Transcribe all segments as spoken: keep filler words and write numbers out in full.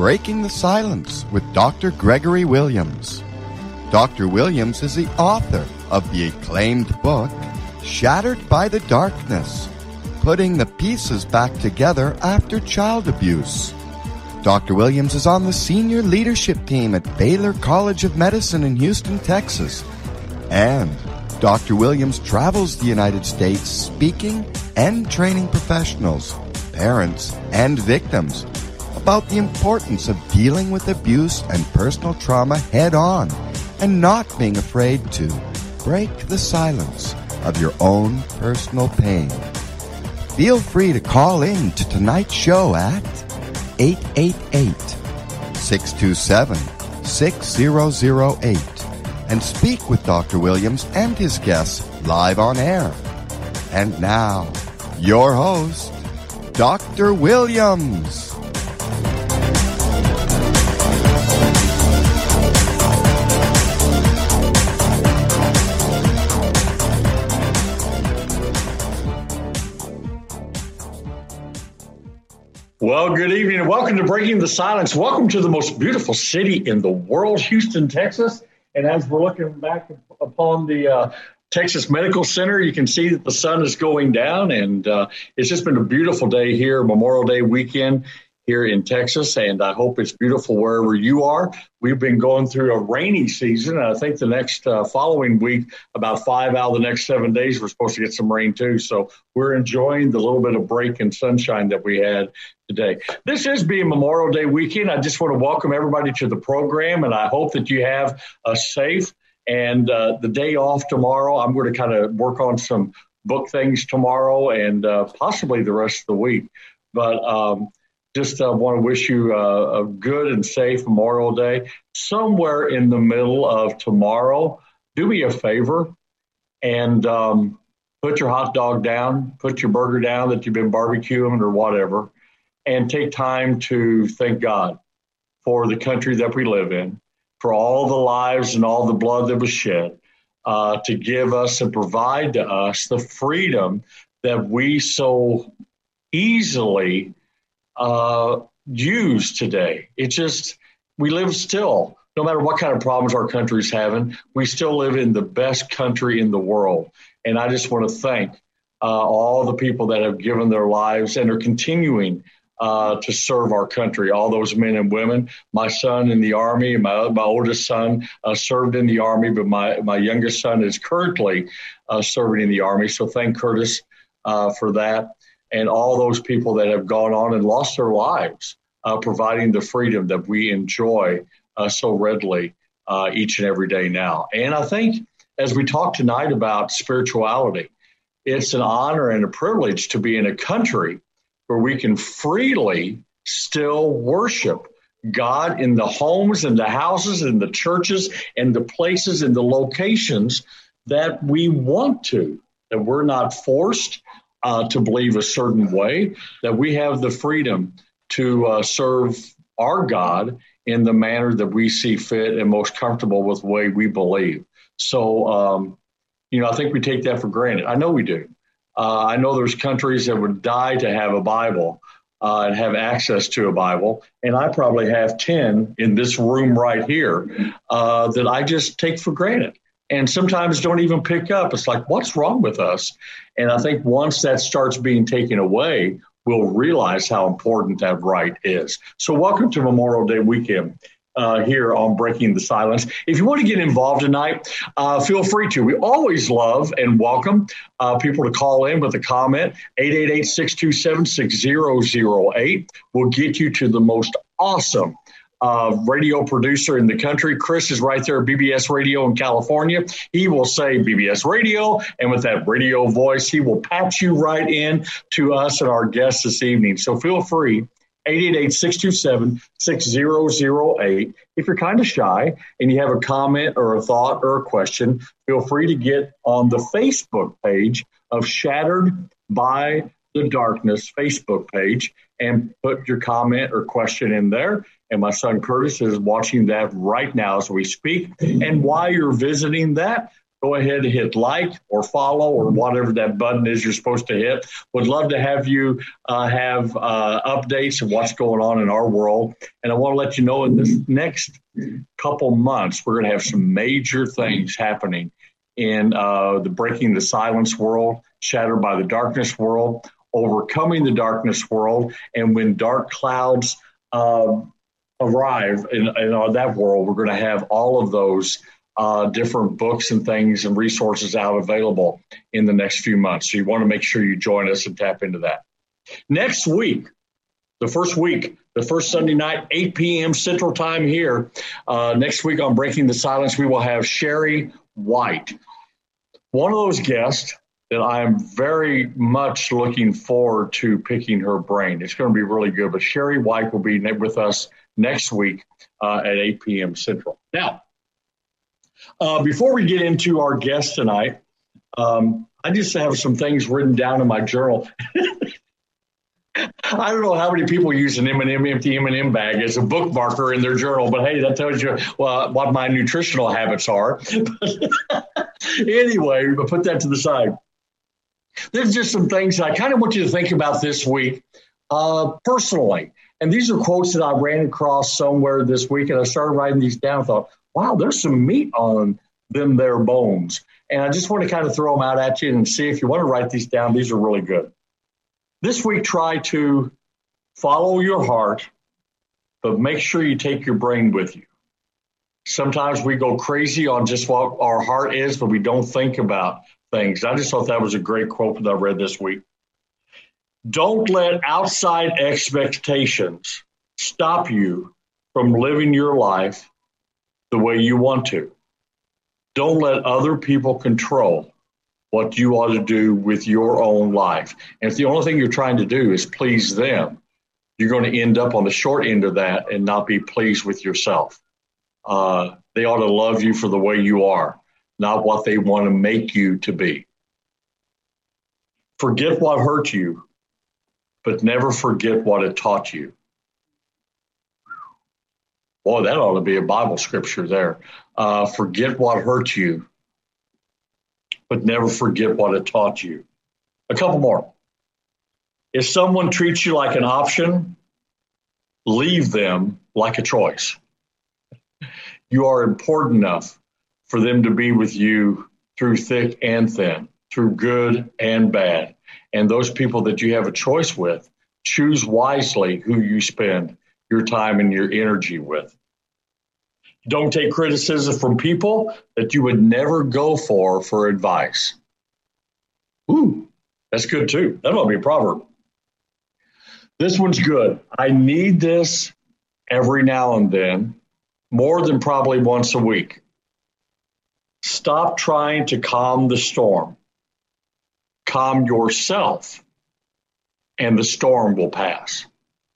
Breaking the Silence with Doctor Gregory Williams. Doctor Williams is the author of the acclaimed book, Shattered by the Darkness, Putting the Pieces Back Together After Child Abuse. Doctor Williams is on the senior leadership team at Baylor College of Medicine in Houston, Texas. And Doctor Williams travels the United States speaking and training professionals, parents, and victims about the importance of dealing with abuse and personal trauma head-on and not being afraid to break the silence of your own personal pain. Feel free to call in to tonight's show at eight eight eight, six two seven, six zero zero eight and speak with Doctor Williams and his guests live on air. And now, your host, Doctor Williams. Well, good evening and welcome to Breaking the Silence. Welcome to the most beautiful city in the world, Houston, Texas. And as we're looking back upon the uh, Texas Medical Center, you can see that the sun is going down. And uh, it's just been a beautiful day here, Memorial Day weekend here in Texas. And I hope it's beautiful wherever you are. We've been going through a rainy season. And I think the next uh, following week, about five out of the next seven days, we're supposed to get some rain too. So we're enjoying the little bit of break and sunshine that we had today. This is being Memorial Day weekend. I just want to welcome everybody to the program, and I hope that you have a safe and uh, the day off tomorrow. I'm going to kind of work on some book things tomorrow and uh, possibly the rest of the week. But um, just uh, want to wish you uh, a good and safe Memorial Day. Somewhere in the middle of tomorrow, do me a favor and um, put your hot dog down, put your burger down that you've been barbecuing or whatever, and take time to thank God for the country that we live in, for all the lives and all the blood that was shed, uh, to give us and provide to us the freedom that we so easily uh, use today. It just, we live still, no matter what kind of problems our country's having, we still live in the best country in the world. And I just want to thank uh, all the people that have given their lives and are continuing Uh, to serve our country, all those men and women. My son in the Army, my my oldest son uh, served in the Army, but my, my youngest son is currently uh, serving in the Army. So thank Curtis uh, for that. And all those people that have gone on and lost their lives, uh, providing the freedom that we enjoy uh, so readily uh, each and every day now. And I think as we talk tonight about spirituality, it's an honor and a privilege to be in a country where we can freely still worship God in the homes and the houses and the churches and the places and the locations that we want to, that we're not forced uh, to believe a certain way, that we have the freedom to uh, serve our God in the manner that we see fit and most comfortable with the way we believe. So, um, you know, I think we take that for granted. I know we do. Uh, I know there's countries that would die to have a Bible uh, and have access to a Bible, and I probably have ten in this room right here uh, that I just take for granted and sometimes don't even pick up. It's like, what's wrong with us? And I think once that starts being taken away, we'll realize how important that right is. So welcome to Memorial Day weekend. Uh, here on Breaking the Silence. If you want to get involved tonight, uh, feel free to. We always love and welcome uh, people to call in with a comment. eight eight eight, six two seven, six zero zero eight will get you to the most awesome uh, radio producer in the country. Chris is right there at B B S Radio in California. He will say B B S Radio, and with that radio voice, he will patch you right in to us and our guests this evening. So feel free. eight eight eight, six two seven, six zero zero eight. If you're kind of shy and you have a comment or a thought or a question, feel free to get on the Facebook page of Shattered by the Darkness Facebook page and put your comment or question in there. And my son Curtis is watching that right now as we speak. And while you're visiting that, go ahead and hit like or follow or whatever that button is you're supposed to hit. Would love to have you uh, have uh, updates of what's going on in our world. And I want to let you know in this next couple months, we're going to have some major things happening in uh, the Breaking the Silence world, Shattered by the Darkness world, Overcoming the Darkness world, and when dark clouds uh, arrive in, in uh, that world, we're going to have all of those uh, different books and things and resources out available in the next few months. So you want to make sure you join us and tap into that. Next week, the first week, the first Sunday night, eight p.m. Central Time here. Uh, next week on Breaking the Silence, we will have Sherry White, one of those guests that I am very much looking forward to picking her brain. It's going to be really good. But Sherry White will be with us next week uh, at eight p.m. Central. Now, uh, before we get into our guest tonight, um, I just have some things written down in my journal. I don't know how many people use an M and M, empty M and M bag as a bookmarker in their journal, but hey, that tells you well, what my nutritional habits are. Anyway, but put that to the side. There's just some things I kind of want you to think about this week uh, personally. And these are quotes that I ran across somewhere this week, and I started writing these down and thought, wow, there's some meat on them there bones. And I just want to kind of throw them out at you and see if you want to write these down. These are really good. This week, try to follow your heart, but make sure you take your brain with you. Sometimes we go crazy on just what our heart is, but we don't think about things. I just thought that was a great quote that I read this week. Don't let outside expectations stop you from living your life the way you want to. Don't let other people control what you ought to do with your own life. And if the only thing you're trying to do is please them, you're going to end up on the short end of that and not be pleased with yourself. Uh, they ought to love you for the way you are, not what they want to make you to be. Forget what hurt you, but never forget what it taught you. Boy, that ought to be a Bible scripture there. Uh, forget what hurt you, but never forget what it taught you. A couple more. If someone treats you like an option, leave them like a choice. You are important enough for them to be with you through thick and thin, through good and bad. And those people that you have a choice with, choose wisely who you spend your time and your energy with. Don't take criticism from people that you would never go for for advice. Ooh, that's good too. That ought to be a proverb. This one's good. I need this every now and then, more than probably once a week. Stop trying to calm the storm. Calm yourself, and the storm will pass.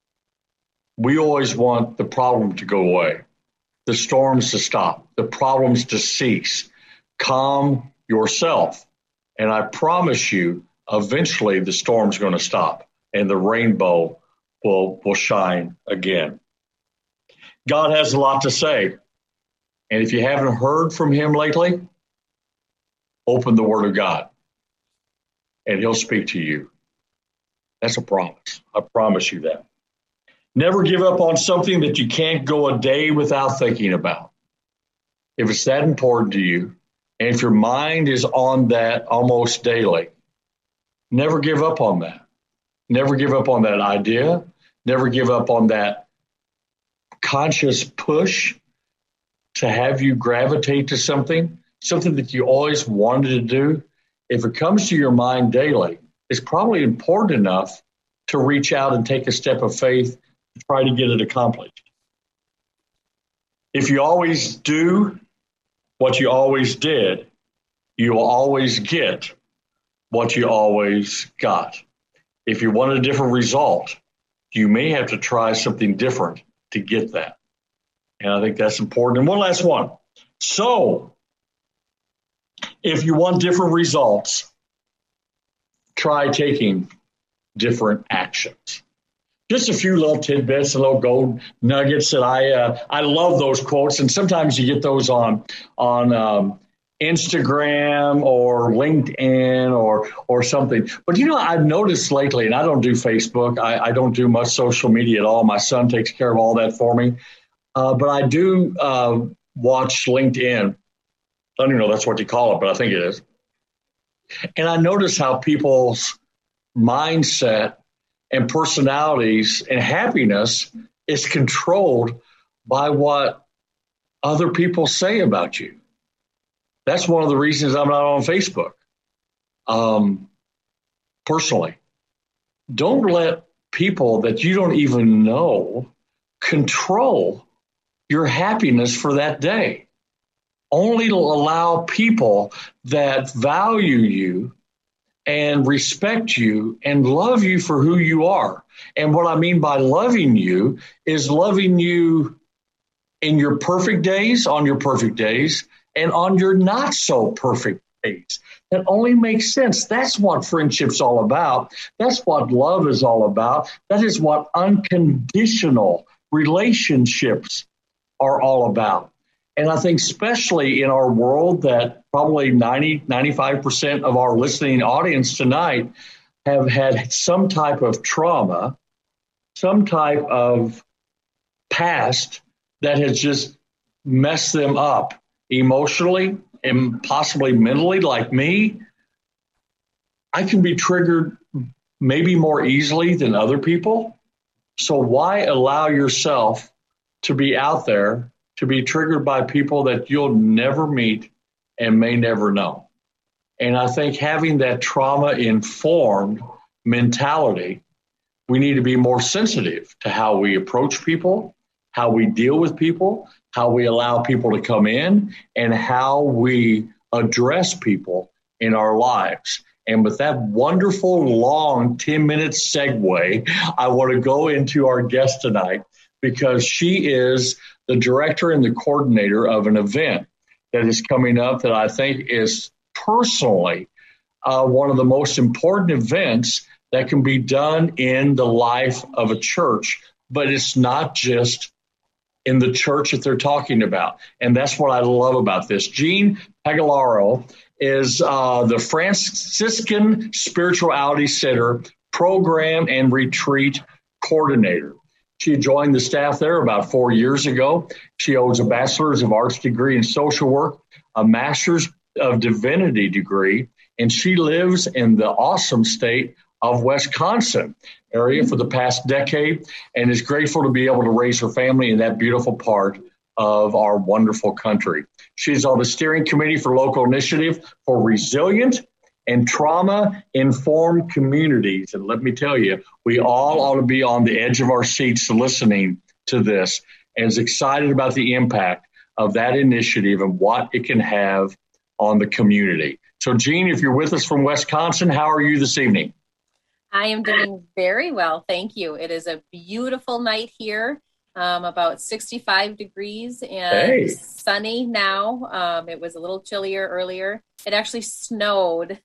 We always want the problem to go away, the storms to stop, the problems to cease. Calm yourself, and I promise you, eventually the storm's going to stop, and the rainbow will, will shine again. God has a lot to say, and if you haven't heard from him lately, open the Word of God, and he'll speak to you. That's a promise. I promise you that. Never give up on something that you can't go a day without thinking about. If it's that important to you, and if your mind is on that almost daily, never give up on that. Never give up on that idea. Never give up on that conscious push to have you gravitate to something, something that you always wanted to do. If it comes to your mind daily, it's probably important enough to reach out and take a step of faith to try to get it accomplished. If you always do what you always did, you will always get what you always got. If you want a different result, you may have to try something different to get that. And I think that's important. And one last one. So, if you want different results, try taking different actions. Just a few little tidbits, a little gold nuggets that I uh, I love those quotes, and sometimes you get those on on um, Instagram or LinkedIn or or something. But you know, I've noticed lately, and I don't do Facebook. I, I don't do much social media at all. My son takes care of all that for me. Uh, but I do uh, watch LinkedIn. I don't even know that's what you call it, but I think it is. And I notice how people's mindset and personalities and happiness is controlled by what other people say about you. That's one of the reasons I'm not on Facebook. Um, personally, don't let people that you don't even know control your happiness for that day. Only allow people that value you and respect you and love you for who you are. And what I mean by loving you is loving you in your perfect days, on your perfect days, and on your not so perfect days. That only makes sense. That's what friendship's all about. That's what love is all about. That is what unconditional relationships are all about. And I think especially in our world that probably ninety, ninety-five percent of our listening audience tonight have had some type of trauma, some type of past that has just messed them up emotionally and possibly mentally, like me. I can be triggered maybe more easily than other people. So why allow yourself to be out there, to be triggered by people that you'll never meet and may never know? And I think having that trauma-informed mentality, we need to be more sensitive to how we approach people, how we deal with people, how we allow people to come in, and how we address people in our lives. And with that wonderful, long ten-minute segue, I want to go into our guest tonight because she is the director and the coordinator of an event that is coming up that I think is personally uh, one of the most important events that can be done in the life of a church. But it's not just in the church that they're talking about. And that's what I love about this. Jean Pagliaro is uh, the Franciscan Spirituality Center Program and Retreat Coordinator. She joined the staff there about four years ago. She holds a Bachelor's of Arts degree in social work, a Master's of Divinity degree, and she lives in the awesome state of Wisconsin area for the past decade and is grateful to be able to raise her family in that beautiful part of our wonderful country. She's on the steering committee for local initiative for resilient and trauma-informed communities. And let me tell you, we all ought to be on the edge of our seats listening to this and is excited about the impact of that initiative and what it can have on the community. So, Jean, if you're with us from Wisconsin, how are you this evening? I am doing very well, thank you. It is a beautiful night here, um, about sixty-five degrees and hey. sunny now. Um, it was a little chillier earlier. It actually snowed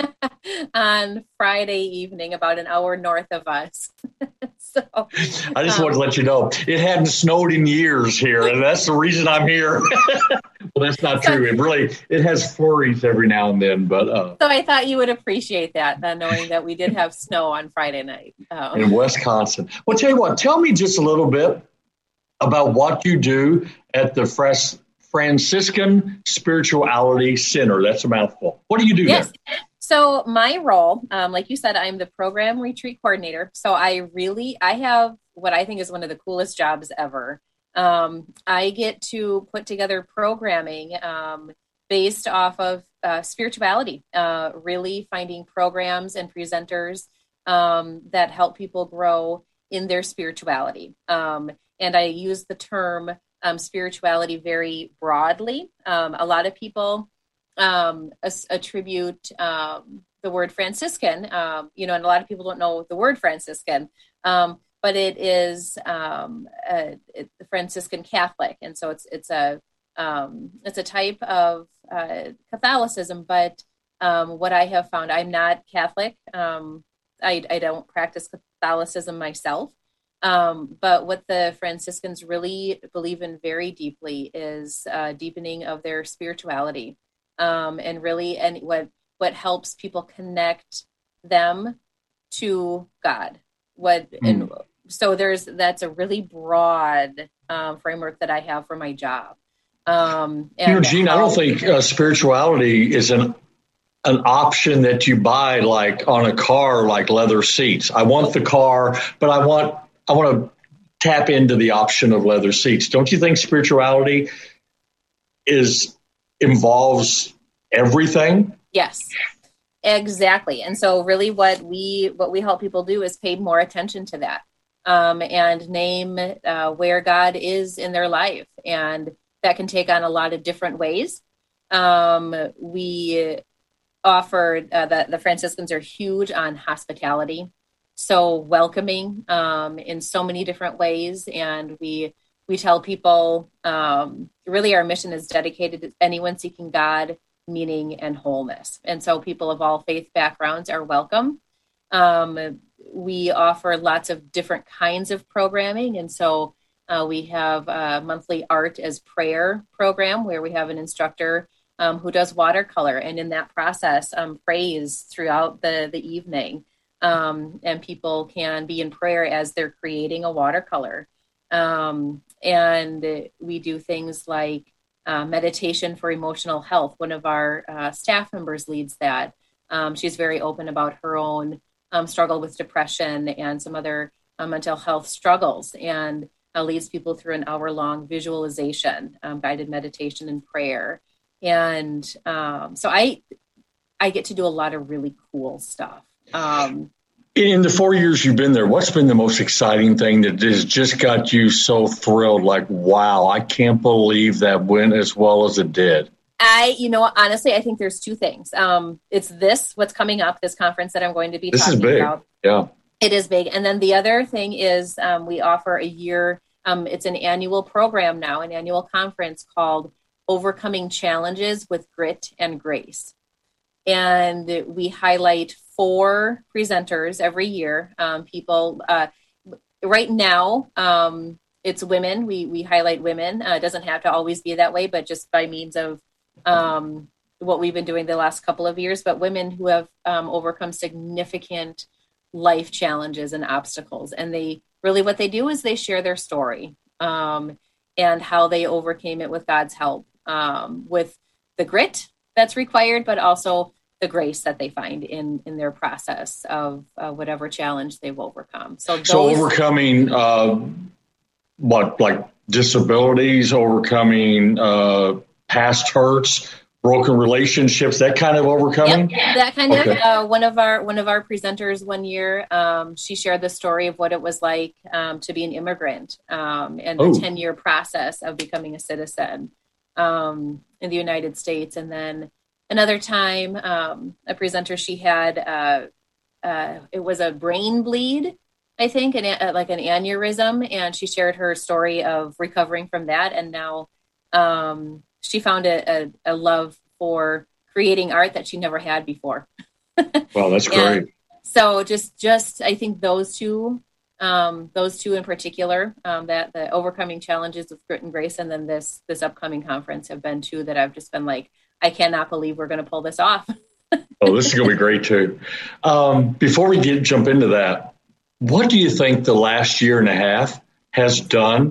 on Friday evening, about an hour north of us. so I just um, wanted to let you know, it hadn't snowed in years here, and that's the reason I'm here. Well, that's not true. It really, it has flurries every now and then, but uh, so I thought you would appreciate that, uh, knowing that we did have snow on Friday night um, in Wisconsin. Well, tell you what, tell me just a little bit about what you do at the Fres- Franciscan Spirituality Center. That's a mouthful. What do you do yes. there? So my role, um, like you said, I'm the program retreat coordinator. So I really, I have what I think is one of the coolest jobs ever. Um, I get to put together programming um, based off of uh, spirituality, uh, really finding programs and presenters um, that help people grow in their spirituality. Um, and I use the term um, spirituality very broadly. Um, a lot of people um, as- attribute um, the word Franciscan, um, you know, and a lot of people don't know the word Franciscan. Um, But it is um, a, it, the Franciscan Catholic, and so it's it's a um, it's a type of uh, Catholicism. But um, what I have found, I'm not Catholic. Um, I, I don't practice Catholicism myself. Um, but what the Franciscans really believe in very deeply is uh, deepening of their spirituality. um, and really, and what, what helps people connect them to God. What, mm. and so there's, that's a really broad um, framework that I have for my job. Um, and you know, Jean, I don't think uh, spirituality is an an option that you buy like on a car, like leather seats. I want the car, but I want I want to tap into the option of leather seats. Don't you think spirituality is involves everything? Yes, exactly. And so really what we what we help people do is pay more attention to that um, and name uh, where God is in their life. And that can take on a lot of different ways. Um, we offer, uh, the, the Franciscans are huge on hospitality, so welcoming um, in so many different ways. And we we tell people, um, really our mission is dedicated to anyone seeking God, meaning, and wholeness. And so people of all faith backgrounds are welcome. Um, we offer lots of different kinds of programming. And so Uh, we have a monthly art as prayer program where we have an instructor um, who does watercolor, and in that process um, prays throughout the, the evening. Um, and people can be in prayer as they're creating a watercolor. Um, and we do things like uh, meditation for emotional health. One of our uh, staff members leads that. Um, she's very open about her own um, struggle with depression and some other uh, mental health struggles. And Uh, leads people through an hour-long visualization, um, guided meditation and prayer. And um, so I I get to do a lot of really cool stuff. Um, In the four years you've been there, what's been the most exciting thing that has just got you so thrilled? Like, wow, I can't believe that went as well as it did. I, you know, honestly, I think there's two things. Um, it's this, what's coming up, this conference that I'm going to be this talking is big. about. Yeah. It is big. And then the other thing is um, we offer a year, um, it's an annual program now, an annual conference called Overcoming Challenges with Grit and Grace. And we highlight four presenters every year. Um, people, uh, right now, um, it's women. We we highlight women. Uh, it doesn't have to always be that way, but just by means of um, what we've been doing the last couple of years. But women who have um, overcome significant life challenges and obstacles. And they really, what they do is they share their story um, and how they overcame it with God's help, um, with the grit that's required, but also the grace that they find in, in their process of uh, whatever challenge they've overcome. So, those, so overcoming uh, what, like disabilities, overcoming uh, past hurts, broken relationships, that kind of overcoming? Yep, that kind okay. of, uh, one of our, one of our presenters one year, um, she shared the story of what it was like um, to be an immigrant um, and the ten year process of becoming a citizen um, in the United States. And then another time, um, a presenter, she had, uh, uh, it was a brain bleed, I think, an, uh, like an aneurysm. And she shared her story of recovering from that. And now, um, she found a, a, a love for creating art that she never had before. Wow, that's great. So just, just, I think those two, um, those two in particular, um, that the overcoming challenges with grit and grace, and then this, this upcoming conference have been two that I've just been like, I cannot believe we're going to pull this off. Oh, this is going to be great too. Um, before we get jump into that, what do you think the last year and a half has done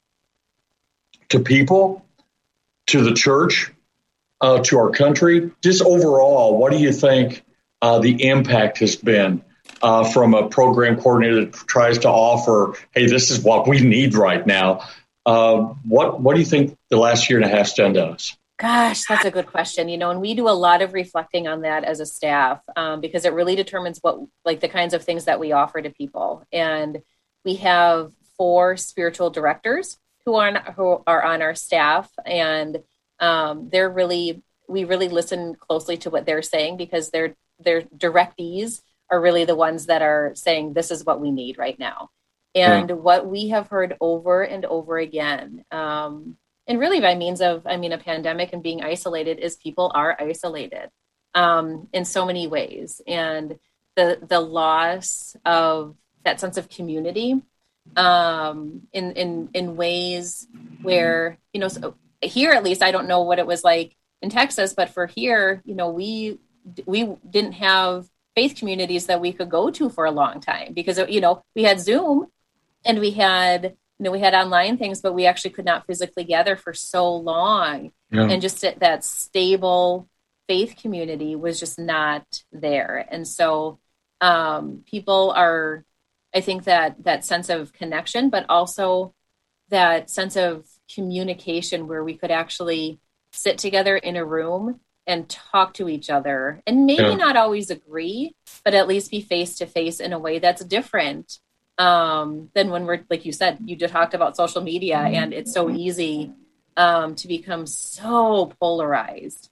to people, to the church, uh, to our country? Just overall, what do you think uh, the impact has been uh, from a program coordinator that tries to offer, hey, this is what we need right now? Uh, what What do you think the last year and a half has done to us? Gosh, that's a good question. You know, and we do a lot of reflecting on that as a staff um, because it really determines what, like the kinds of things that we offer to people. And we have four spiritual directors who are on, who are on our staff, and um, they're really, we really listen closely to what they're saying because their their directees are really the ones that are saying this is what we need right now. And yeah. what we have heard over and over again, um, and really by means of, I mean, a pandemic and being isolated, is people are isolated um, in so many ways, and the the loss of that sense of community. Um, in, in, in ways where, you know, so here, at least, I don't know what it was like in Texas, but for here, you know, we we didn't have faith communities that we could go to for a long time because, you know, we had Zoom and we had, you know, we had online things, but we actually could not physically gather for so long. Yeah. And just that stable faith community was just not there. And so um, people are, I think that that sense of connection, but also that sense of communication where we could actually sit together in a room and talk to each other and maybe yeah. not always agree, but at least be face to face in a way that's different um, than when we're, like you said, you just talked about social media mm-hmm. and it's so easy um, to become so polarized.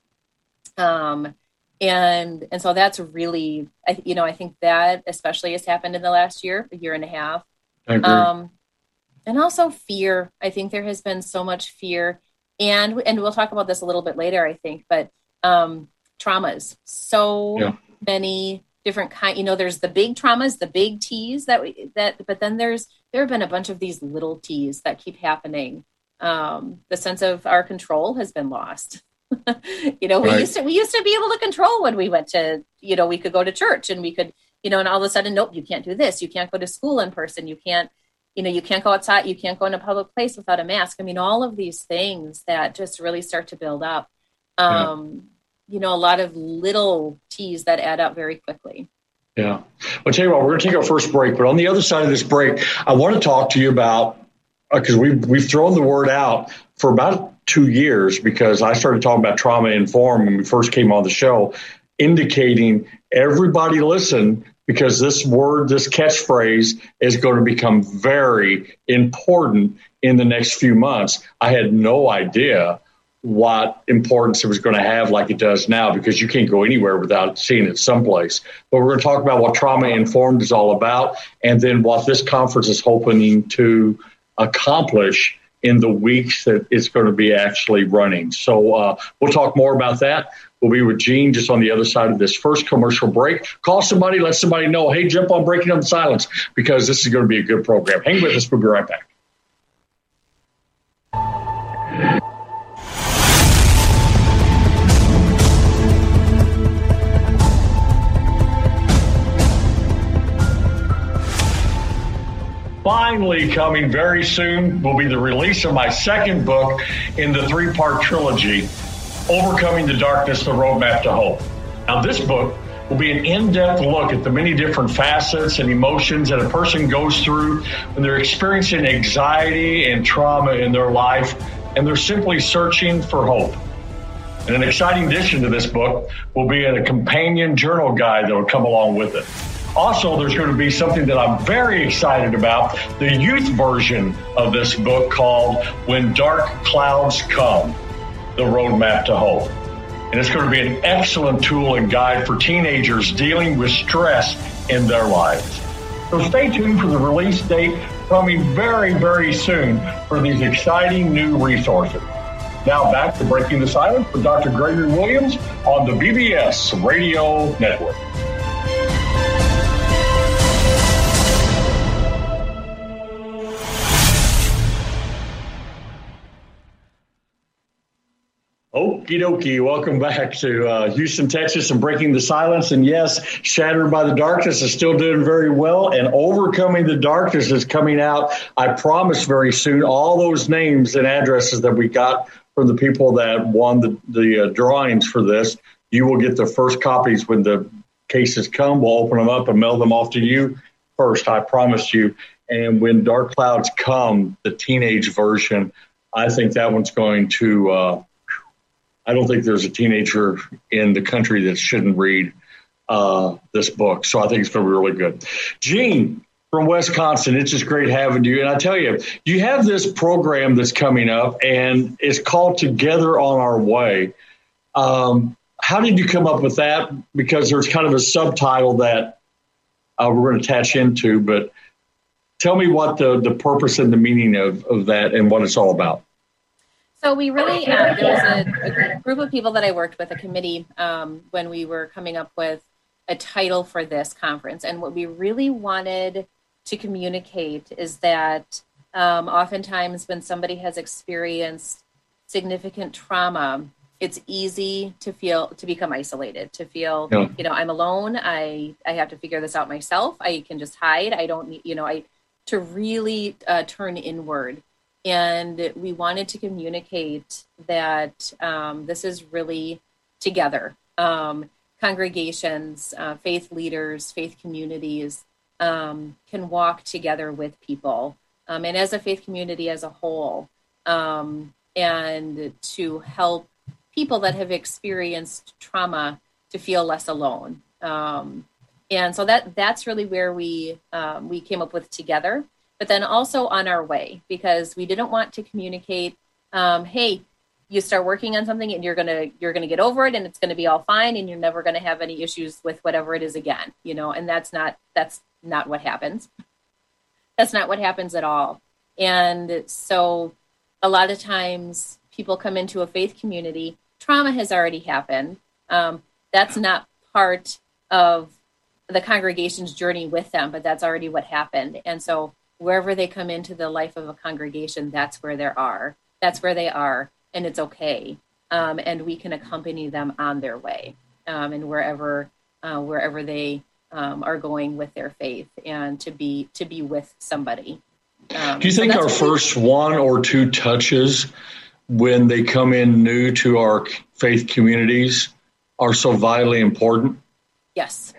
Um, and, and so that's really, I, you know, I think that especially has happened in the last year, a year and a half. I agree. Um, and also fear. I think there has been so much fear and, and we'll talk about this a little bit later, I think, but um, traumas, so yeah. many different kind, you know, there's the big traumas, the big T's that we, that, but then there's, there have been a bunch of these little T's that keep happening. Um, the sense of our control has been lost. you know, we right. used to, we used to be able to control when we went to, you know, we could go to church and we could, you know, and all of a sudden, nope, you can't do this. You can't go to school in person. You can't, you know, you can't go outside. You can't go in a public place without a mask. I mean, all of these things that just really start to build up. Um, yeah. You know, a lot of little T's that add up very quickly. Yeah. Well, tell you what, we're going to take our first break, but on the other side of this break, I want to talk to you about, because uh, we've, we've thrown the word out for about two years because I started talking about Trauma Informed when we first came on the show, indicating everybody listen, because this word, this catchphrase is going to become very important in the next few months. I had no idea what importance it was going to have like it does now, because you can't go anywhere without seeing it someplace. But we're going to talk about what Trauma Informed is all about, and then what this conference is hoping to accomplish in the weeks that it's going to be actually running. So uh, we'll talk more about that. We'll be with Gene just on the other side of this first commercial break. Call somebody, let somebody know, hey, jump on Breaking Up the Silence, because this is going to be a good program. Hang with us. We'll be right back. Finally coming very soon will be the release of my second book in the three-part trilogy, Overcoming the Darkness, The Roadmap to Hope. Now, this book will be an in-depth look at the many different facets and emotions that a person goes through when they're experiencing anxiety and trauma in their life, and they're simply searching for hope. And an exciting addition to this book will be a companion journal guide that will come along with it. Also, there's going to be something that I'm very excited about, the youth version of this book called When Dark Clouds Come, The Roadmap to Hope. And it's going to be an excellent tool and guide for teenagers dealing with stress in their lives. So stay tuned for the release date coming very, very soon for these exciting new resources. Now back to Breaking the Silence with Doctor Gregory Williams on the B B S Radio Network. Okie dokie. Welcome back to uh, Houston, Texas, and Breaking the Silence. And yes, Shattered by the Darkness is still doing very well, and Overcoming the Darkness is coming out, I promise, very soon. All those names and addresses that we got from the people that won the, the uh, drawings for this, you will get the first copies when the cases come. We'll open them up and mail them off to you first, I promise you. And When Dark Clouds Come, the teenage version, I think that one's going to... Uh, I don't think there's a teenager in the country that shouldn't read uh, this book. So I think it's going to be really good. Gene from Wisconsin, it's just great having you. And I tell you, you have this program that's coming up, and it's called Together on Our Way. Um, how did you come up with that? Because there's kind of a subtitle that uh, we're going to attach into. But tell me what the, the purpose and the meaning of, of that and what it's all about. So we really, um, there was a, a group of people that I worked with, a committee, um, when we were coming up with a title for this conference. And what we really wanted to communicate is that um, oftentimes when somebody has experienced significant trauma, it's easy to feel, to become isolated, to feel, Yeah. you know, I'm alone. I, I have to figure this out myself. I can just hide. I don't need, you know, I, to really uh, turn inward. And we wanted to communicate that um, this is really together. Um, congregations, uh, faith leaders, faith communities um, can walk together with people. Um, and as a faith community as a whole, um, and to help people that have experienced trauma to feel less alone. Um, and so that that's really where we um, we came up with together, but then also on our way, because we didn't want to communicate, um, hey, you start working on something and you're gonna you're gonna get over it and it's gonna be all fine and you're never gonna have any issues with whatever it is again, you know, and that's not that's not what happens. That's not what happens at all. And so a lot of times people come into a faith community, trauma has already happened. Um, that's not part of the congregation's journey with them, but that's already what happened. And so wherever they come into the life of a congregation, that's where they are. That's where they are, and it's okay. Um, and we can accompany them on their way, um, and wherever uh, wherever they um, are going with their faith, and to be to be with somebody. Um, Do you think so our first one or two touches when they come in new to our faith communities are so vitally important? Yes,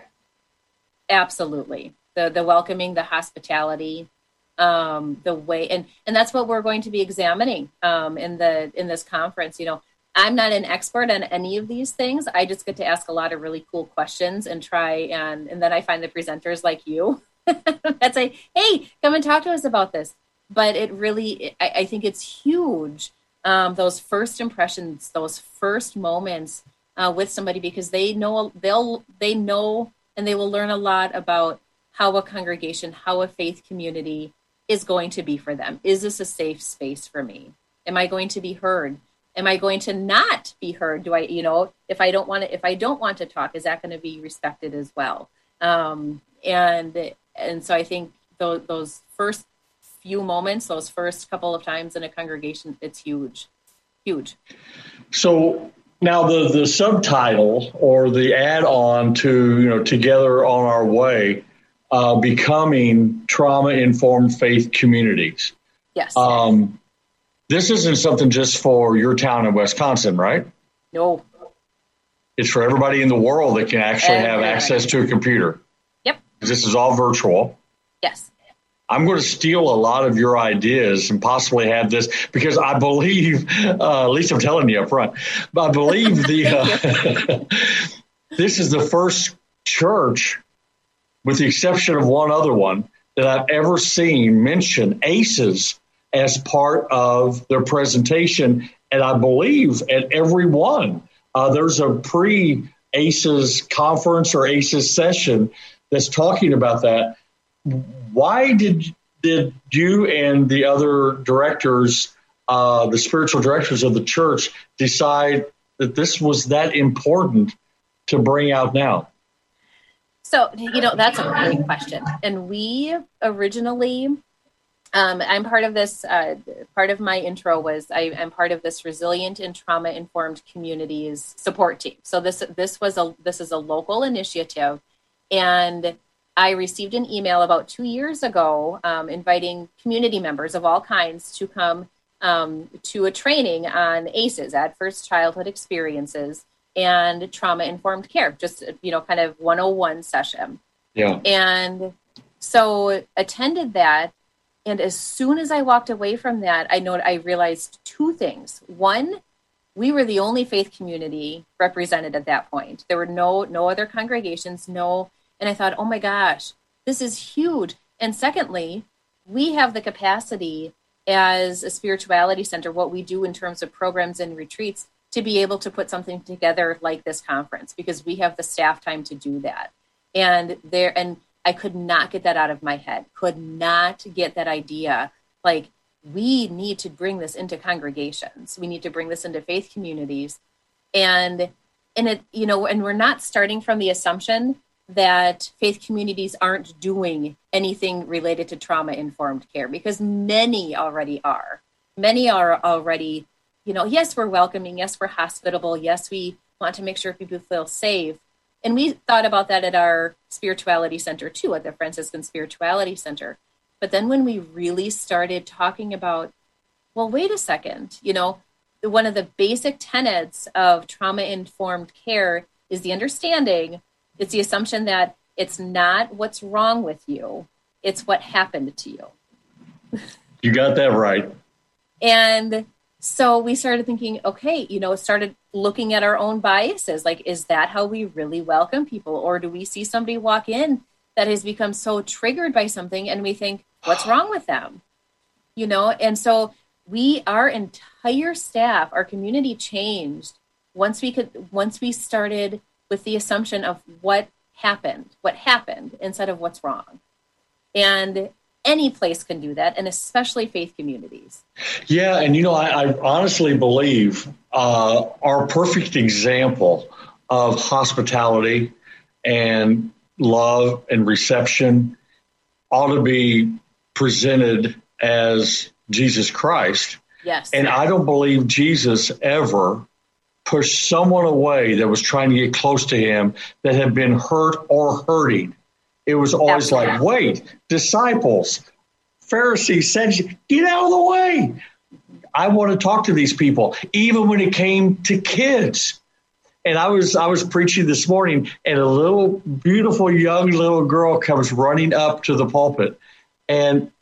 absolutely. The the welcoming, the hospitality, um, the way, and and that's what we're going to be examining um, in the in this conference. You know, I'm not an expert on any of these things. I just get to ask a lot of really cool questions and try, and and then I find the presenters like you that say, hey, come and talk to us about this. But it really, I, I think it's huge. Um, those first impressions, those first moments uh, with somebody, because they know, they'll, they know, and they will learn a lot about how a congregation, how a faith community is going to be for them. Is this a safe space for me? Am I going to be heard? Am I going to not be heard? Do I, you know, if I don't want to, if I don't want to talk, is that going to be respected as well? Um, and, and so I think those, those first few moments, those first couple of times in a congregation, it's huge, huge. So now the, the subtitle or the add-on to, you know, Together on Our Way, uh, becoming trauma-informed faith communities. Yes. Um, this isn't something just for your town in Wisconsin, right? No. It's for everybody in the world that can actually Everybody. have access to a computer. Yep. This is all virtual. Yes. I'm going to steal a lot of your ideas and possibly have this because I believe, uh, at least I'm telling you up front, but I believe the uh, this is the first church, with the exception of one other one, that I've ever seen mention A C Es as part of their presentation. And I believe at every one, uh, there's a pre-A C Es conference or A C Es session that's talking about that. Why did did you and the other directors, uh, the spiritual directors of the church, decide that this was that important to bring out now? So, you know, that's a great question. And we originally, um, I'm part of this, uh, part of my intro was I am part of this Resilient and Trauma-Informed Communities support team. So this this was a this is a local initiative, and I received an email about two years ago um, inviting community members of all kinds to come um, to a training on A C Es, Adverse Childhood Experiences, and trauma-informed care, just, you know, kind of one oh one session. Yeah. And so attended that. And as soon as I walked away from that, I know I realized two things. One, we were the only faith community represented at that point. There were no no other congregations, no. And I thought, oh my gosh, this is huge. And secondly, we have the capacity as a spirituality center, what we do in terms of programs and retreats, to be able to put something together like this conference, because we have the staff time to do that. And there, and I could not get that out of my head, could not get that idea. Like, we need to bring this into congregations. We need to bring this into faith communities. And, and it, you know, and we're not starting from the assumption that faith communities aren't doing anything related to trauma-informed care, because many already are. Many are already you know, yes, we're welcoming. Yes, we're hospitable. Yes, we want to make sure people feel safe. And we thought about that at our spirituality center too, at the Franciscan Spirituality Center. But then when we really started talking about, well, wait a second, you know, one of the basic tenets of trauma-informed care is the understanding, it's the assumption that it's not what's wrong with you, it's what happened to you. You got that right. And so we started thinking, okay, you know, started looking at our own biases. Like, is that how we really welcome people? Or do we see somebody walk in that has become so triggered by something and we think, what's wrong with them? You know, and so we, our entire staff, our community changed once we could, once we started with the assumption of what happened, what happened instead of what's wrong. And any place can do that, and especially faith communities. Yeah, and you know, I, I honestly believe uh, our perfect example of hospitality and love and reception ought to be presented as Jesus Christ. Yes. And I don't believe Jesus ever pushed someone away that was trying to get close to him that had been hurt or hurting. It was always Absolutely. like, wait, disciples, Pharisees said, get out of the way. I want to talk to these people, even when it came to kids. And I was I was preaching this morning, and a little beautiful young little girl comes running up to the pulpit. And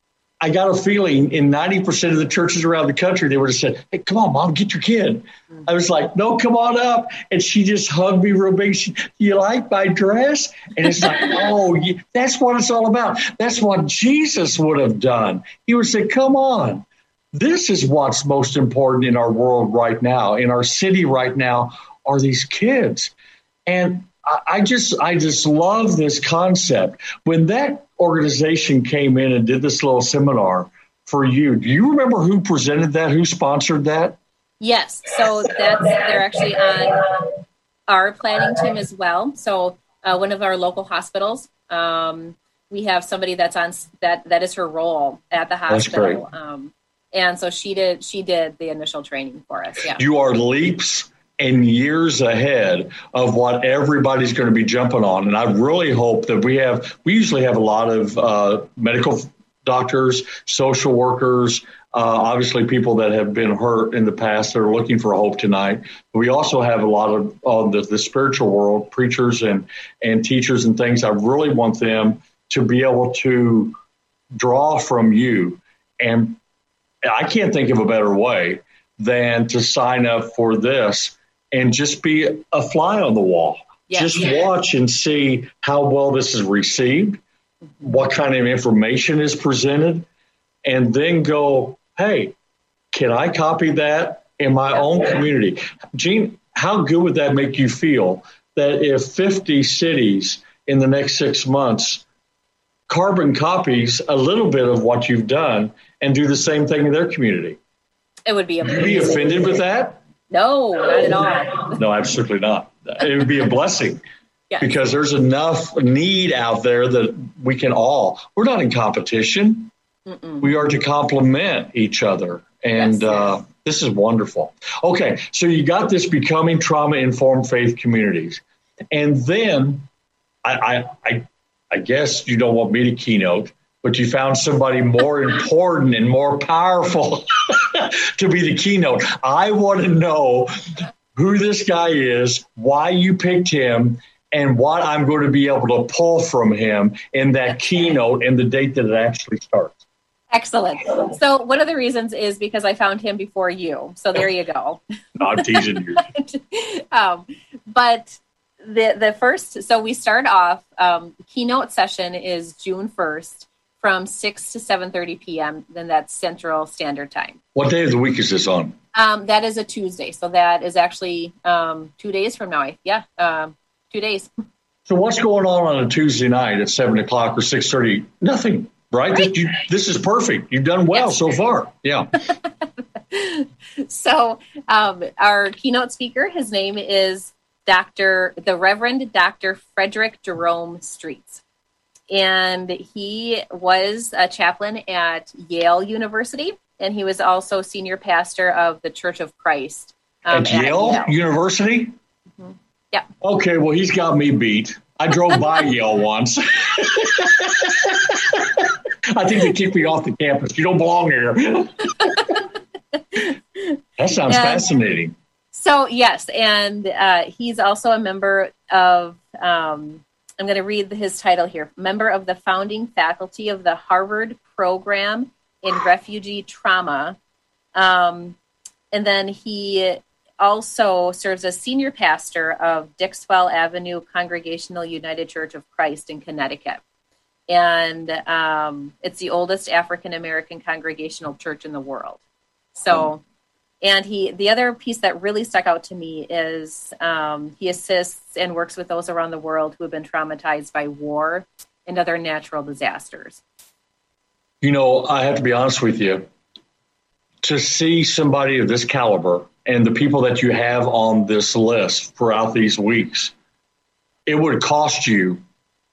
I got a feeling in ninety percent of the churches around the country, they would have said, hey, come on, Mom, get your kid. Mm-hmm. I was like, no, come on up. And she just hugged me real big. She, you like my dress? And it's like, oh, yeah, that's what it's all about. That's what Jesus would have done. He would say, come on. This is what's most important in our world right now, in our city right now, are these kids. And I just I just love this concept. When that organization came in and did this little seminar for you, do you remember who presented that? Who sponsored that? Yes. So that's they're actually on our planning team as well. So uh, one of our local hospitals, um, we have somebody that's on that that is her role at the hospital. That's great. Um, and so she did she did the initial training for us. Yeah. You are leaps and years ahead of what everybody's going to be jumping on. And I really hope that we have, we usually have a lot of uh, medical doctors, social workers, uh, obviously people that have been hurt in the past that are looking for hope tonight. But we also have a lot of uh, the, the spiritual world, preachers and, and teachers and things. I really want them to be able to draw from you. And I can't think of a better way than to sign up for this and just be a fly on the wall. Yes. Just yeah. watch and see how well this is received, what kind of information is presented, and then go, hey, can I copy that in my own community? Gene, how good would that make you feel that if fifty cities in the next six months carbon copies a little bit of what you've done and do the same thing in their community? It would be amazing. Would you be offended with that? No, not at all. No, absolutely not. It would be a blessing yes. because there's enough need out there that we can all, we're not in competition. Mm-mm. We are to complement each other. And yes, uh, yes. this is wonderful. Okay, so you got this Becoming Trauma-Informed Faith Communities. And then I, I, I, I guess you don't want me to keynote, but you found somebody more important and more powerful to be the keynote. I want to know who this guy is, why you picked him, and what I'm going to be able to pull from him in that keynote and the date that it actually starts. Excellent. So one of the reasons is because I found him before you. So there you go. No, I'm teasing you. um, but the the first, so we start off, um, keynote session is June first. From six to seven thirty p.m., then that's Central Standard Time. What day of the week is this on? Um, that is a Tuesday. So that is actually um, two days from now. Yeah, um, two days. So what's going on on a Tuesday night at seven o'clock or six thirty? Nothing, right? right. This, you, this is perfect. You've done well yes. so far. Yeah. So um, our keynote speaker, his name is Doctor the Reverend Doctor Frederick Jerome Streets. And he was a chaplain at Yale University. and he was also senior pastor of the Church of Christ um, at, at Yale, Yale University. Mm-hmm. Yeah. Okay, well, he's got me beat. I drove by Yale once. I think they kicked me off the campus. You don't belong here. That sounds and, fascinating. So, yes, and uh, he's also a member of, um, I'm going to read his title here, member of the founding faculty of the Harvard Program in Refugee Trauma. Um, and then he also serves as senior pastor of Dixwell Avenue Congregational United Church of Christ in Connecticut. And um, it's the oldest African-American congregational church in the world. So, and he, the other piece that really stuck out to me is um, he assists and works with those around the world who have been traumatized by war and other natural disasters. You know, I have to be honest with you. To see somebody of this caliber and the people that you have on this list throughout these weeks, it would cost you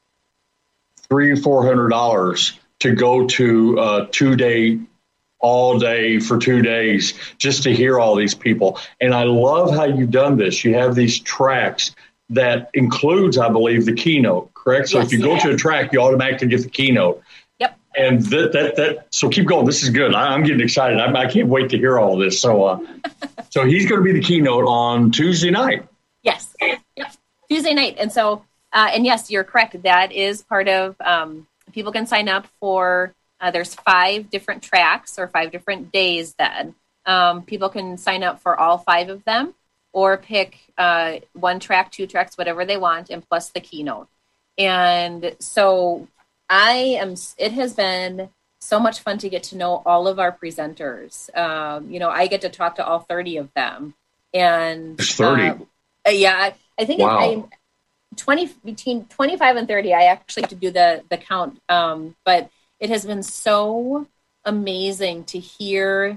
three, four hundred dollars to go to a two-day, all day for two days just to hear all these people. And I love how you've done this. You have these tracks that includes, I believe, the keynote, correct? So yes, if you yeah. go to a track, you automatically get the keynote. Yep. And that, that, that, so keep going. This is good. I, I'm getting excited. I, I can't wait to hear all this. So, uh, so he's going to be the keynote on Tuesday night. Yes. Yep. Tuesday night. And so, uh, and yes, you're correct. That is part of, um, people can sign up for, uh, there's five different tracks or five different days then. Um, people can sign up for all five of them or pick uh, one track, two tracks, whatever they want, and plus the keynote. And so I am, it has been so much fun to get to know all of our presenters. Um, you know, I get to talk to all thirty of them. And There's thirty. Uh, yeah, I, I think wow. I'm twenty, between twenty-five and thirty. I actually have to do the, the count. Um, but it has been so amazing to hear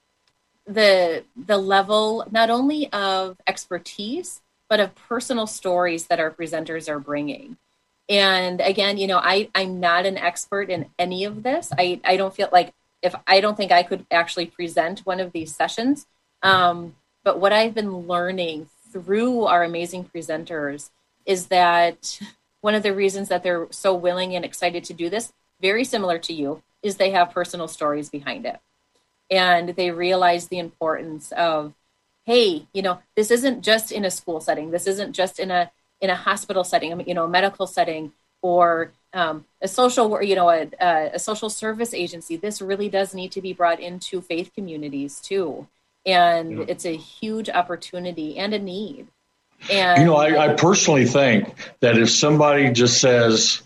the the level not only of expertise, but of personal stories that our presenters are bringing. And again, you know, I, I'm not an expert in any of this. I, I don't feel like if I don't think I could actually present one of these sessions. Um, but what I've been learning through our amazing presenters is that one of the reasons that they're so willing and excited to do this, very similar to you, is they have personal stories behind it. And they realize the importance of, hey, you know, this isn't just in a school setting. This isn't just in a in a hospital setting, you know, a medical setting, or um, a social, you know, a, a social service agency. This really does need to be brought into faith communities too. And yeah. it's a huge opportunity and a need. And you know, I, I personally think that if somebody just says,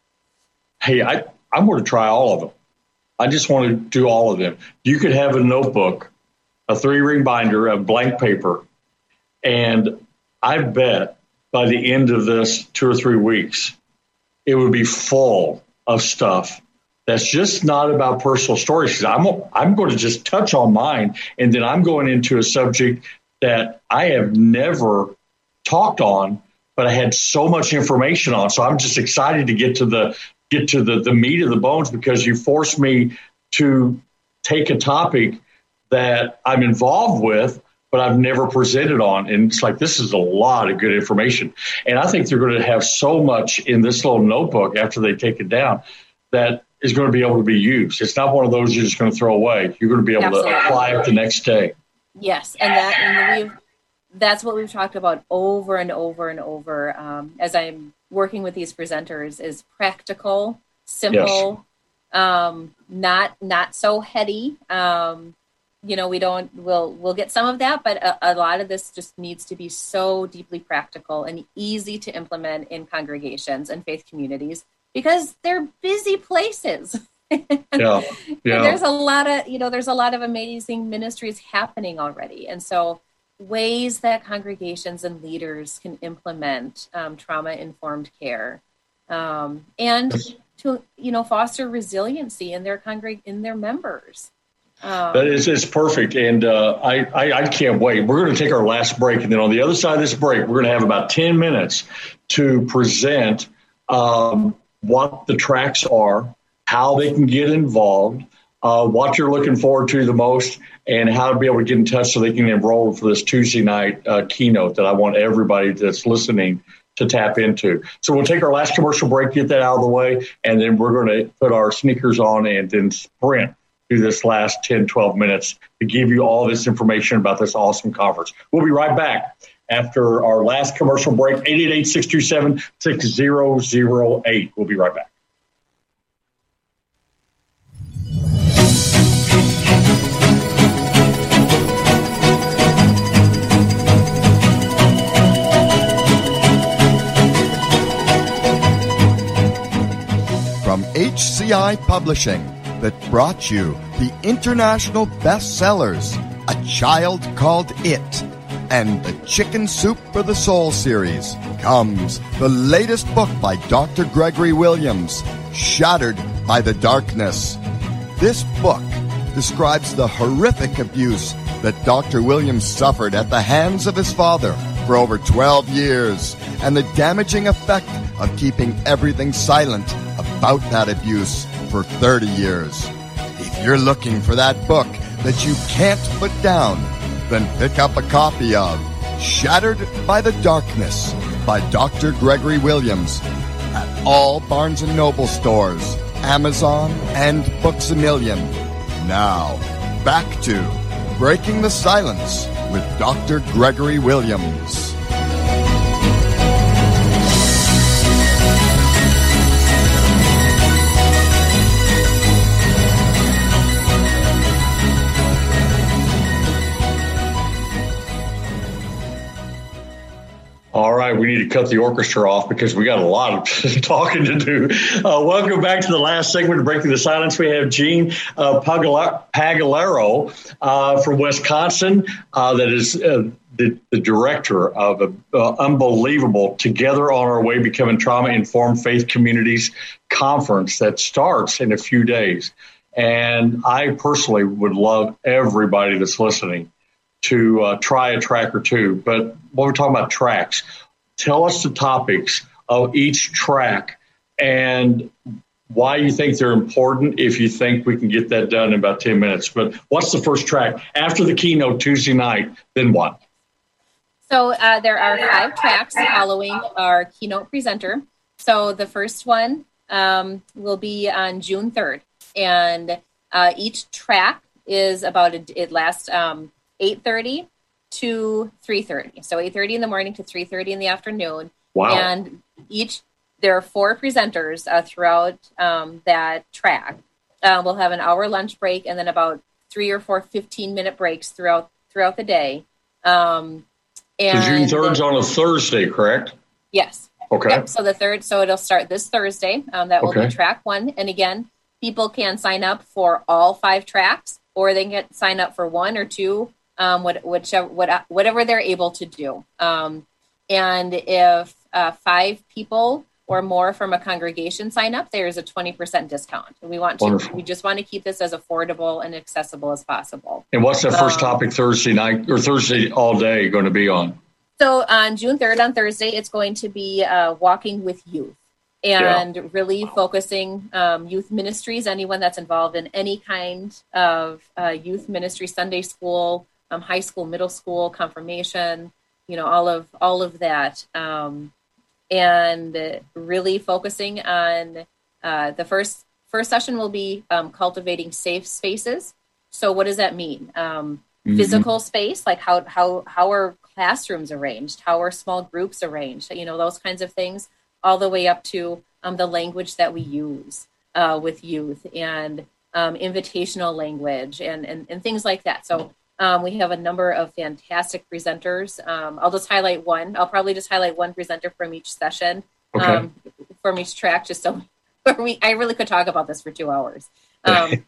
hey, I, I'm going to try all of them. I just want to do all of them. You could have a notebook, a three-ring binder of blank paper, and I bet by the end of this two or three weeks, it would be full of stuff that's just not about personal stories. I'm, I'm going to just touch on mine, and then I'm going into a subject that I have never talked on, but I had so much information on. So I'm just excited to get to the get to the, the meat of the bones, because you forced me to take a topic that I'm involved with, but I've never presented on. And it's like, this is a lot of good information. And I think they're going to have so much in this little notebook after they take it down that is going to be able to be used. It's not one of those you're just going to throw away. You're going to be able Absolutely. to apply it the next day. Yes. And that, and we've, that's what we've talked about over and over and over um, as I'm working with these presenters, is practical, simple, yes. um, not not so heady. Um, you know, we don't, we'll, we'll get some of that, but a, a lot of this just needs to be so deeply practical and easy to implement in congregations and faith communities, because they're busy places. yeah. yeah. There's a lot of, you know, there's a lot of amazing ministries happening already. And so ways that congregations and leaders can implement um, trauma-informed care um, and to, you know, foster resiliency in their congreg- in their members. Um, that is, it's perfect. And uh, I, I, I can't wait. We're going to take our last break. And then on the other side of this break, we're going to have about ten minutes to present um, what the tracks are, how they can get involved, uh, what you're looking forward to the most, and how to be able to get in touch so they can enroll for this Tuesday night uh, keynote that I want everybody that's listening to tap into. So we'll take our last commercial break, get that out of the way, and then we're going to put our sneakers on and then sprint through this last ten, twelve minutes to give you all this information about this awesome conference. We'll be right back after our last commercial break. eight eight eight, six two seven, six zero zero eight. We'll be right back. From H C I Publishing, that brought you the international bestsellers, A Child Called It, and the Chicken Soup for the Soul series, comes the latest book by Doctor Gregory Williams, Shattered by the Darkness. This book describes the horrific abuse that Doctor Williams suffered at the hands of his father for over twelve years, and the damaging effect of keeping everything silent about that abuse for thirty years. If you're looking for that book that you can't put down, then pick up a copy of Shattered by the Darkness by Doctor Gregory Williams at all Barnes and Noble stores, Amazon, and Books A Million. Now, back to Breaking the Silence with Doctor Gregory Williams. All right, we need to cut the orchestra off because we got a lot of talking to do. Uh, welcome back to the last segment of Breaking the Silence. We have Gene uh, Pagliaro uh, from Wisconsin uh, that is uh, the, the director of an uh, unbelievable Together on Our Way Becoming Trauma-Informed Faith Communities conference that starts in a few days. And I personally would love everybody that's listening to uh, try a track or two. But when we're talking about tracks, tell us the topics of each track and why you think they're important, if you think we can get that done in about ten minutes. But what's the first track? After the keynote Tuesday night, then what? So uh, there are five tracks following our keynote presenter. So the first one um, will be on June third. And uh, each track is about, a, it lasts um, eight thirty to three thirty. So eight thirty in the morning to three thirty in the afternoon. Wow. And each, there are four presenters uh, throughout um, that track. Uh, we'll have an hour lunch break and then about three or four fifteen-minute breaks throughout throughout the day. Um, and so June third's on a Thursday, correct? Yes. Okay. Yep. So the third, so it'll start this Thursday. Um, that will okay. be track one. And again, people can sign up for all five tracks, or they can sign up for one or two. Um, what, whichever, what, whatever they're able to do. Um, and if uh, five people or more from a congregation sign up, there's a twenty percent discount. We want to, Wonderful. we just want to keep this as affordable and accessible as possible. And what's the first um, topic Thursday night or Thursday all day going to be on? So on June third, on Thursday, it's going to be uh, Walking with Youth. And yeah. really focusing um, youth ministries, anyone that's involved in any kind of uh, youth ministry, Sunday school, Um, high school, middle school, confirmation, you know, all of all of that, um, and really focusing on uh, the first first session will be um, cultivating safe spaces. So, what does that mean? Um, mm-hmm. Physical space, like how how how are classrooms arranged? How are small groups arranged? You know, those kinds of things, all the way up to um, the language that we use uh, with youth and um, invitational language and, and and things like that. So. Um, we have a number of fantastic presenters. Um, I'll just highlight one. I'll probably just highlight one presenter from each session, okay. um, from each track, just so we. I really could talk about this for two hours. Um,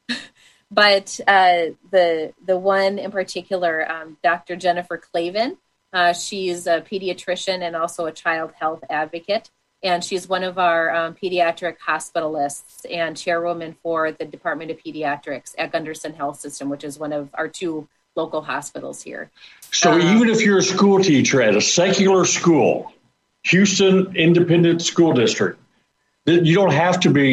but uh, the the one in particular, um, Doctor Jennifer Clavin. Uh, she's a pediatrician and also a child health advocate, and she's one of our um, pediatric hospitalists and chairwoman for the Department of Pediatrics at Gunderson Health System, which is one of our two local hospitals here. So um, even if you're a school teacher at a secular school, Houston Independent School District, you don't have to be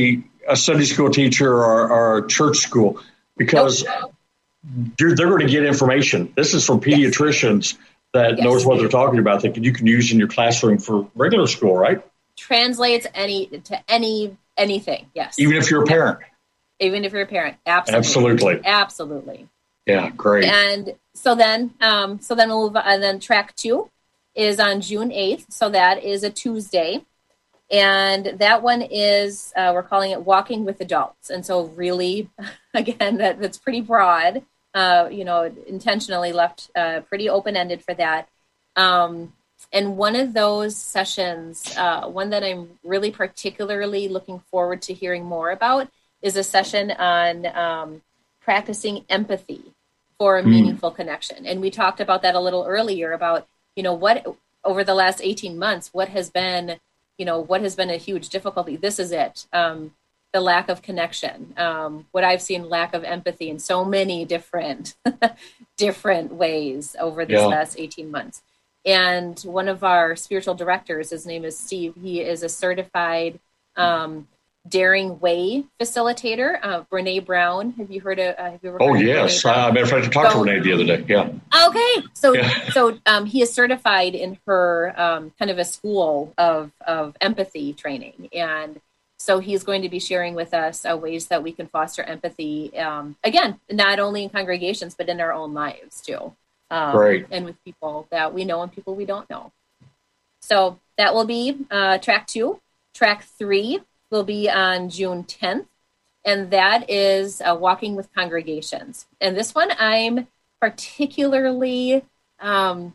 a Sunday school teacher or, or a church school, because Nope. you're, they're going to get information. This is from pediatricians yes. that yes. knows what they're talking about that you can use in your classroom for regular school, right? Translates any to any anything. Yes. Even if you're a parent. Even if you're a parent. Absolutely. Absolutely. Absolutely. Yeah, great. And so then, um, so then we'll move on. And then track two is on June eighth. So that is a Tuesday. And that one is, uh, we're calling it Walking with Adults. And so really, again, that, that's pretty broad, uh, you know, intentionally left uh, pretty open-ended for that. Um, and one of those sessions, uh, one that I'm really particularly looking forward to hearing more about is a session on um, practicing empathy for a meaningful mm. connection. And we talked about that a little earlier about, you know, what over the last eighteen months, what has been, you know, what has been a huge difficulty. This is it. Um, the lack of connection. Um, what I've seen, lack of empathy in so many different, different ways over this yeah. last eighteen months. And one of our spiritual directors, his name is Steve. He is a certified um, Daring Way facilitator. Uh, Brene Brown. Have you heard of? Uh, have you ever oh heard yes, uh, I matter of fact, I talked so, to Brene the other day. Yeah. Okay, so yeah. so um, he is certified in her um, kind of a school of of empathy training, and so he's going to be sharing with us uh, ways that we can foster empathy. Um, again, not only in congregations but in our own lives too. Um, Great. And with people that we know and people we don't know. So that will be uh, track two. Track three will be on June tenth, and that is uh, Walking with Congregations. And this one I'm particularly, um,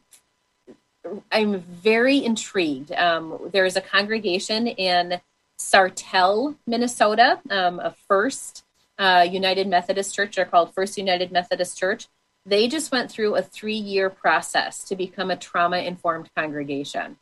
I'm very intrigued. Um, there is a congregation in Sartell, Minnesota, um, a First uh, United Methodist Church. They're called First United Methodist Church. They just went through a three-year process to become a trauma-informed congregation.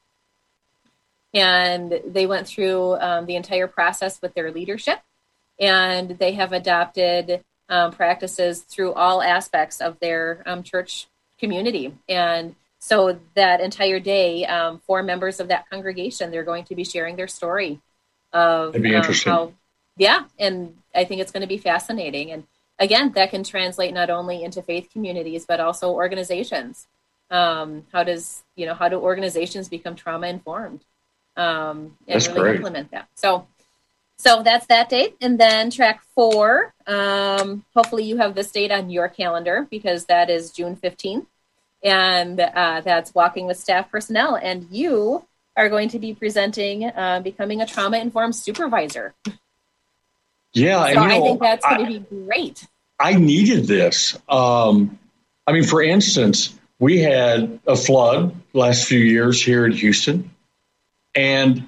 And they went through um, the entire process with their leadership, and they have adopted um, practices through all aspects of their um, church community. And so that entire day, um, four members of that congregation, they're going to be sharing their story of That'd be interesting. Um, how, yeah, and I think it's going to be fascinating. And again, that can translate not only into faith communities, but also organizations. Um, how does, you know, how do organizations become trauma informed? Um, and that's really great. Implement that. So, so that's that date. And then track four, um, hopefully you have this date on your calendar because that is June fifteenth. And uh, that's Walking with Staff Personnel. And you are going to be presenting, uh, becoming a trauma informed supervisor. Yeah. So and, you know, I think that's going I, to be great. I needed this. Um, I mean, for instance, we had a flood the last few years here in Houston. And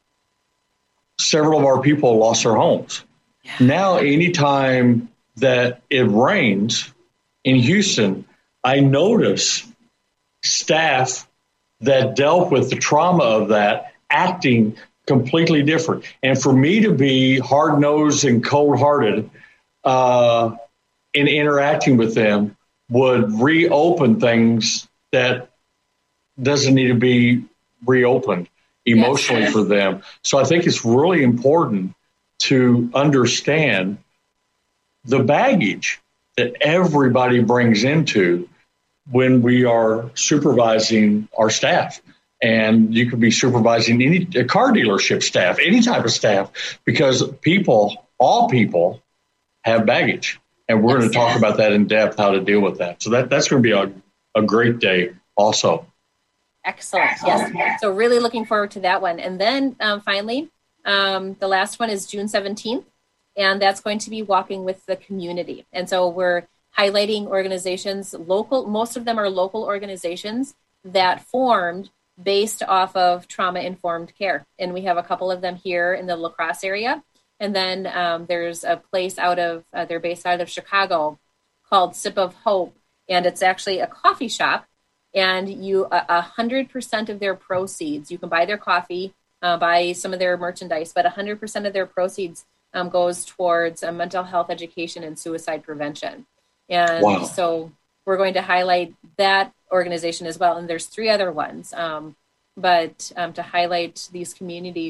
several of our people lost their homes. Yeah. Now, anytime that it rains in Houston, I notice staff that dealt with the trauma of that acting completely different. And for me to be hard-nosed and cold-hearted uh, in interacting with them would reopen things that doesn't need to be reopened emotionally yes. for them. So I think it's really important to understand the baggage that everybody brings into when we are supervising our staff. And you could be supervising any a car dealership staff, any type of staff, because people, all people have baggage. And we're yes. going to talk about that in depth, how to deal with that. So that, that's going to be a, a great day also. Excellent. Yes. So really looking forward to that one. And then um, finally, um, the last one is June seventeenth, and that's going to be Walking with the Community. And so we're highlighting organizations, local, most of them are local organizations that formed based off of trauma-informed care. And we have a couple of them here in the La Crosse area. And then um, there's a place out of, uh, they're based out of Chicago called Sip of Hope. And it's actually a coffee shop. And you, a hundred percent of their proceeds, you can buy their coffee, uh, buy some of their merchandise, but a hundred percent of their proceeds um, goes towards uh, mental health education and suicide prevention. And wow. so we're going to highlight that organization as well. And there's three other ones, um, but um, to highlight these communities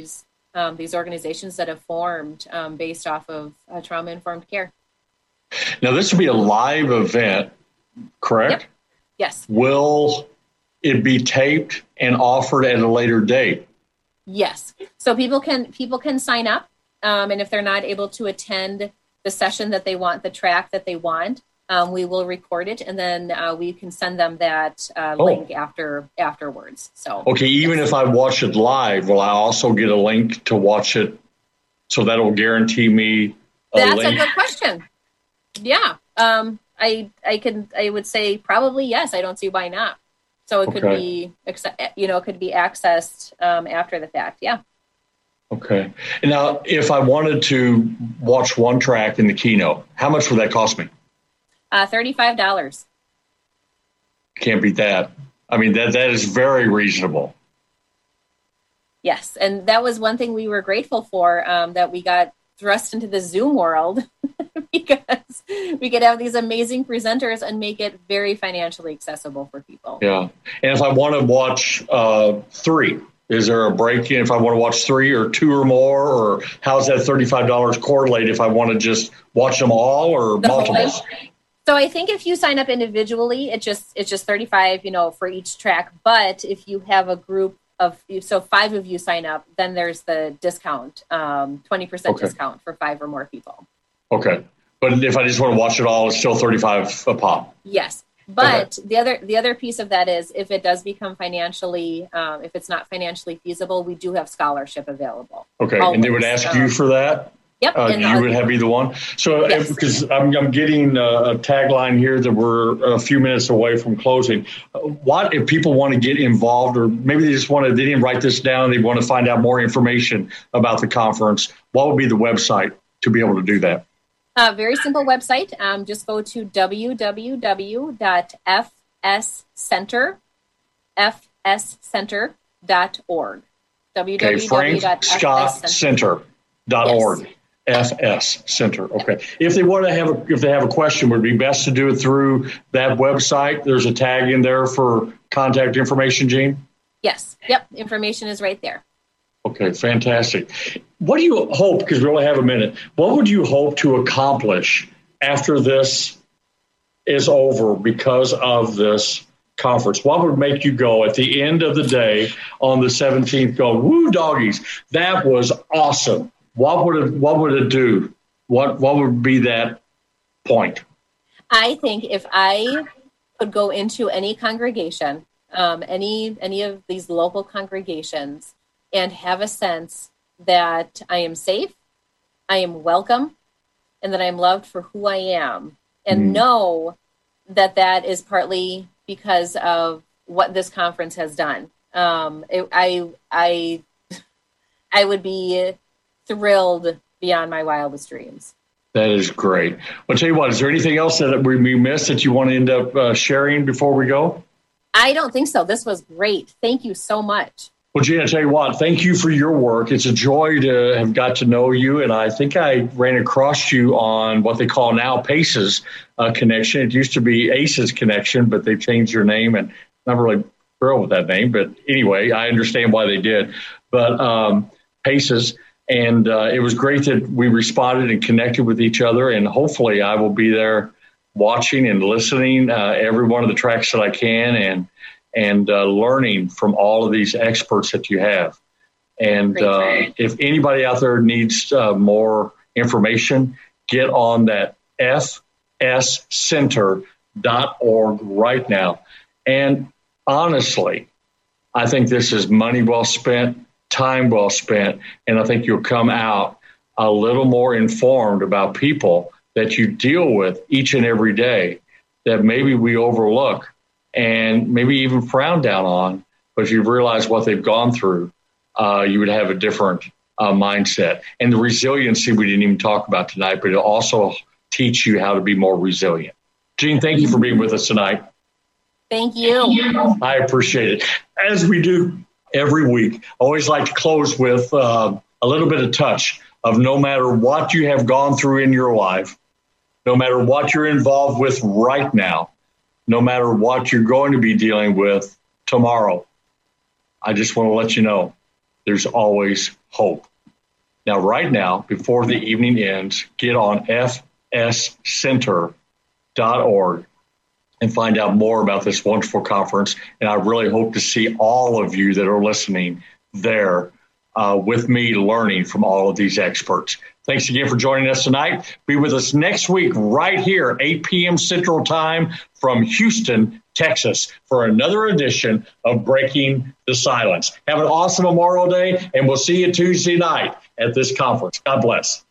um, these organizations that have formed um, based off of uh, trauma-informed care. Now, this will be a live event, correct? Yep. Yes. Will it be taped and offered at a later date? Yes. So people can people can sign up, um, and if they're not able to attend the session that they want, the track that they want, um, we will record it, and then uh, we can send them that uh, oh. link after afterwards. So okay, even yes. if I watch it live, will I also get a link to watch it? So that will guarantee me a That's link? a good question. Yeah, um, I I can I would say probably yes. I don't see why not. So it could okay. be, you know, it could be accessed um, after the fact. Yeah. Okay. And now, if I wanted to watch one track in the keynote, how much would that cost me? Uh, thirty-five dollars. Can't beat that. I mean, that that is very reasonable. Yes. And that was one thing we were grateful for, um, that we got thrust into the Zoom world because we could have these amazing presenters and make it very financially accessible for people. Yeah. And if I want to watch uh, three, is there a break in if I want to watch three or two or more, or how's that thirty-five dollars correlate if I want to just watch them all or the multiples? So I think if you sign up individually, it just it's just thirty-five, you know, for each track. But if you have a group of, so five of you sign up, then there's the discount, um, twenty percent okay. discount for five or more people. Okay. But if I just want to watch it all, it's still thirty-five a pop. Yes. But okay. the other the other piece of that is if it does become financially, um, if it's not financially feasible, we do have scholarship available. Okay. Always. And they would ask um, you for that? Yep. Uh, you would have either one. So yes. because I'm, I'm getting a tagline here that we're a few minutes away from closing. What if people want to get involved, or maybe they just want to, they didn't write this down, they want to find out more information about the conference, what would be the website to be able to do that? A uh, very simple website. Um, just go to w w w dot f s center dot org. Okay, Frank Scott Center dot org. F S Center. Okay. If they want to have a, if they have a question, would it be best to do it through that website? There's a tag in there for contact information, Jean? Yes. Yep. Information is right there. Okay. Fantastic. What do you hope, because we only have a minute, what would you hope to accomplish after this is over because of this conference? What would make you go at the end of the day on the seventeenth, go, woo, doggies, that was awesome? What would it, what would it do? What, what would be that point? I think if I could go into any congregation, um, any, any of these local congregations, and have a sense that I am safe, I am welcome, and that I'm loved for who I am, and mm. know that that is partly because of what this conference has done. Um, it, I, I, I would be thrilled beyond my wildest dreams. That is great. I'll tell you what, is there anything else that we missed that you want to end up uh, sharing before we go? I don't think so. This was great. Thank you so much. Well, Gina, I tell you what, thank you for your work. It's a joy to have got to know you. And I think I ran across you on what they call now PACES uh, connection. It used to be ACES connection, but they changed your name, and I'm not really thrilled with that name. But anyway, I understand why they did. But um, PACES, and uh, it was great that we responded and connected with each other. And hopefully I will be there watching and listening uh, every one of the tracks that I can, and and uh, learning from all of these experts that you have. And uh, if anybody out there needs uh, more information, get on that f s center dot org right now. And honestly, I think this is money well spent, time well spent, and I think you'll come out a little more informed about people that you deal with each and every day that maybe we overlook and maybe even frown down on. But if you realize what they've gone through, uh, you would have a different uh, mindset. And the resiliency we didn't even talk about tonight, but it'll also teach you how to be more resilient. Jean, thank you for being with us tonight. Thank you. I appreciate it. As we do every week, I always like to close with uh, a little bit of touch of no matter what you have gone through in your life, no matter what you're involved with right now, no matter what you're going to be dealing with tomorrow, I just want to let you know there's always hope. Now, right now, before the evening ends, get on f s center dot org and find out more about this wonderful conference. And I really hope to see all of you that are listening there uh, with me learning from all of these experts. Thanks again for joining us tonight. Be with us next week right here at eight p.m. Central Time from Houston, Texas, for another edition of Breaking the Silence. Have an awesome Memorial Day, and we'll see you Tuesday night at this conference. God bless.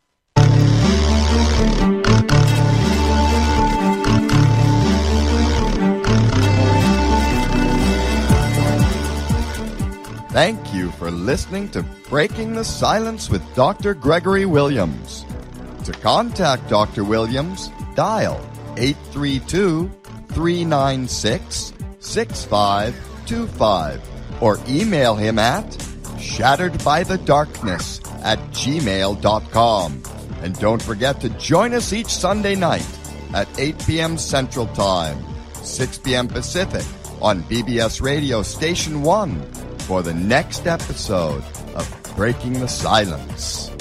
Thank you for listening to Breaking the Silence with Doctor Gregory Williams. To contact Doctor Williams, dial eight three two, three nine six, six five two five or email him at shatteredbythedarkness at gmail dot com. And don't forget to join us each Sunday night at eight p.m. Central Time, six p.m. Pacific on B B S Radio Station one for the next episode of Breaking the Silence.